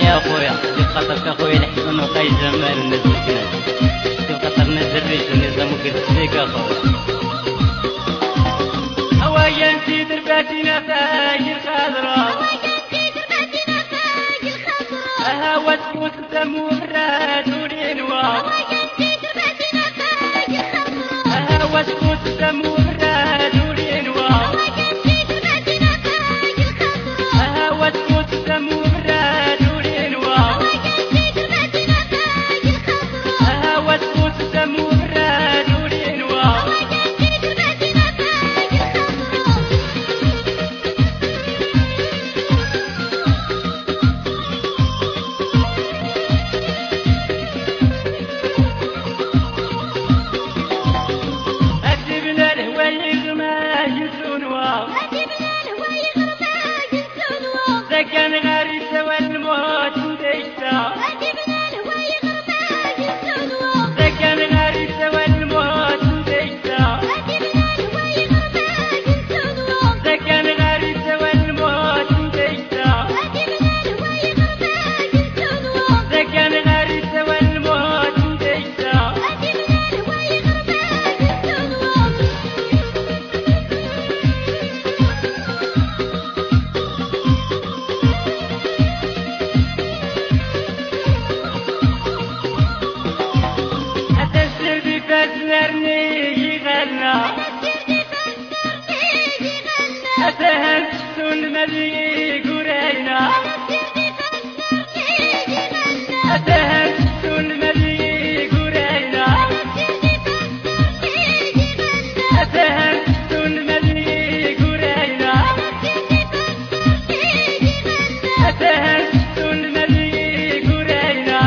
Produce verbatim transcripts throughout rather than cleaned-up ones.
يا خويا في خاطرك اخويا الحسن وقاي جمال الناس الكناس في خاطرنا الزريج والنظام وقلت فيك اخويا هوايا انتي درباتينا فاي الخضراء هوا تفوت تمورات ولينوا هوا تفوت تمورات ولينوا هوا تفوت تمورات ولينوا هوا تفوت تمورات ولينوا كان غاري سوى الموت وديشتا كان غاري سوى الموت وديشتا كان غاري سوى الموت وديشتا كان غاري سوى الموت وديشتا فاسرني يغنى أتهمت الملي قرينا أتهمت الملي قرينا أتهمت الملي قرينا أتهمت الملي قرينا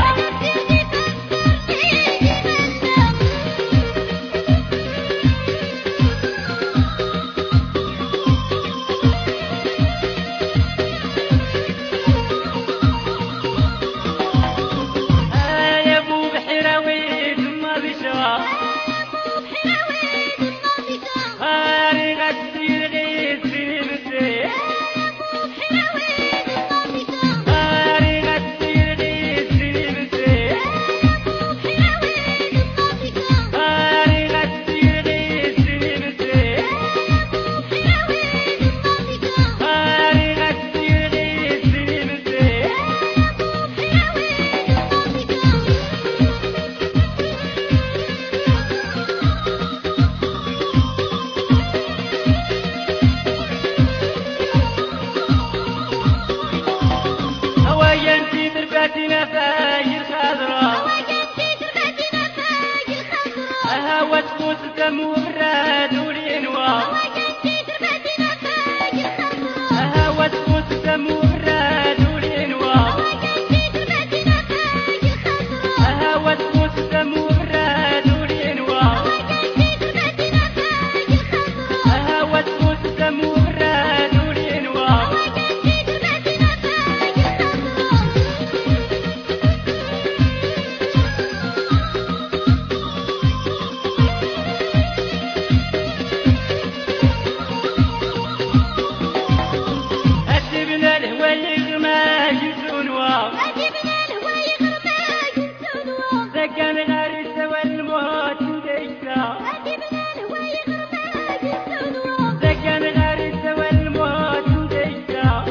درباتنا فاي الخضراء هوا تفوت تمورات ولينوا هوا تفوت تمورات ولينوا هوا تفوت تمورات ولينوا هوا تفوت تمورات ولينوا كان غاري سوى الموت وديشتا كان غاري سوى الموت وديشتا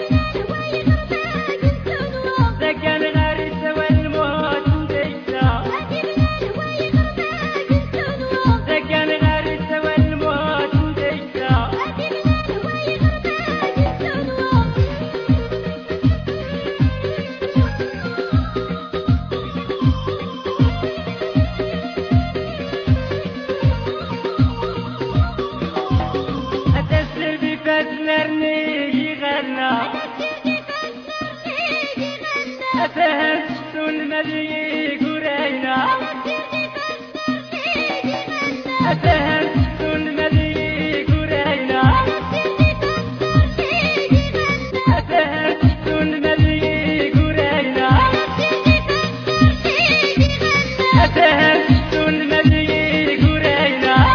كان غاري سوى الموت وديشتا كان غاري سوى الموت وديشتا فاسرني يغنى أفهمت الملي قرينا أفهمت الملي قرينا أفهمت الملي قرينا أفهمت الملي قرينا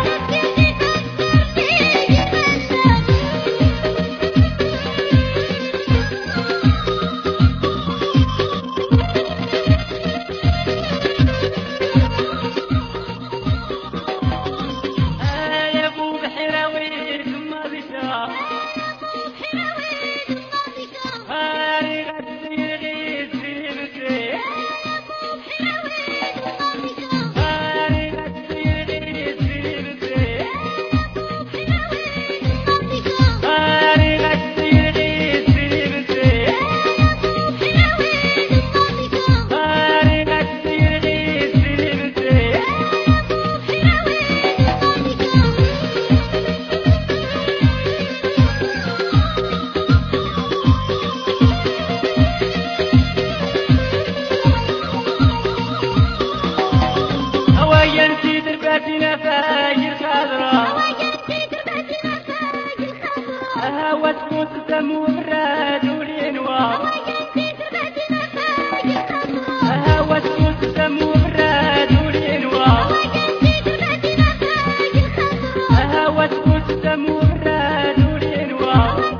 براد ولينوا هوا تفوت دم وبراد ولينوا هوا تفوت دم وبراد ولينوا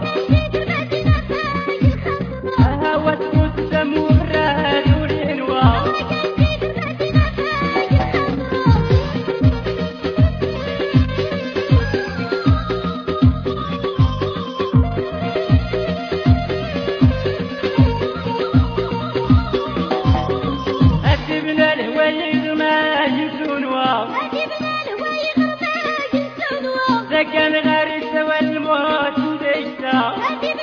هوا تفوت دم وبراد ولينوا أجبنا الهوايج ما ينسونوا سكن غارس والموت وديتا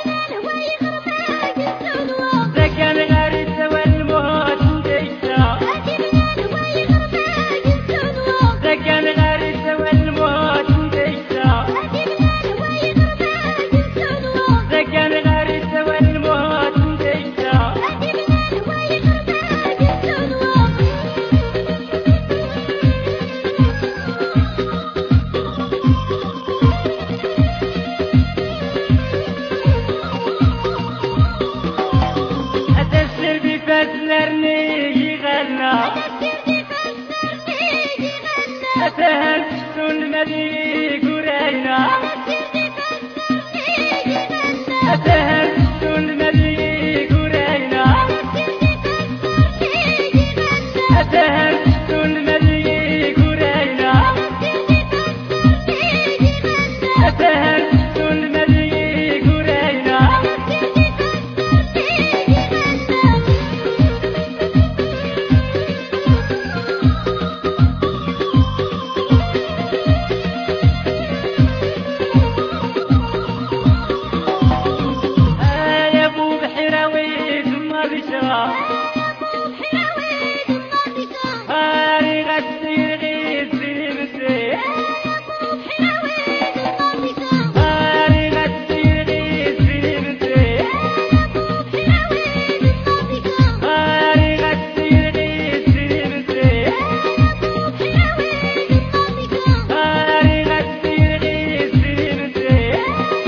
سكن غارس والموت وديتا سكن غارس والموت وديتا سكن غارس والموت وديتا فاسلرني يغنى أتهمت المليك ورينا أتهمت المليك ورينا أتهمت المليك ورينا أتهمت المليك ورينا هاري غسي غيث بنبسي هاري غسي غيث بنبسي هاري غسي غيث بنبسي هاري غسي غيث بنبسي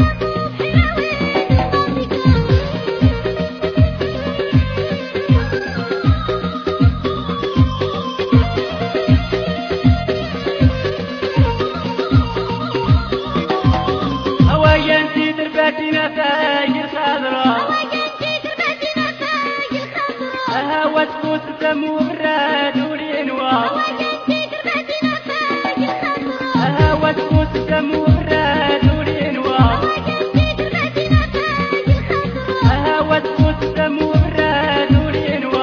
هواينتي درباتنا فاير خضرا هوا تفوت دم وبراد ولينوا هوا تفوت دم وبراد ولينوا هوا تفوت دم وبراد ولينوا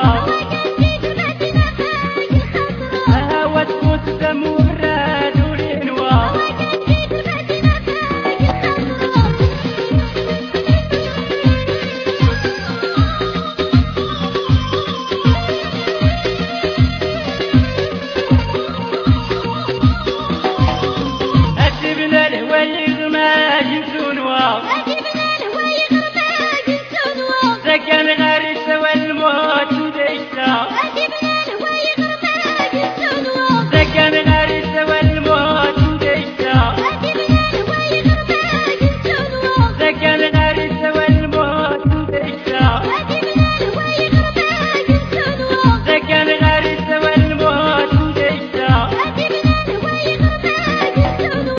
هوا تفوت دم وبراد ولينوا أجبنا الهوايج ما ينسونوا سكن غارس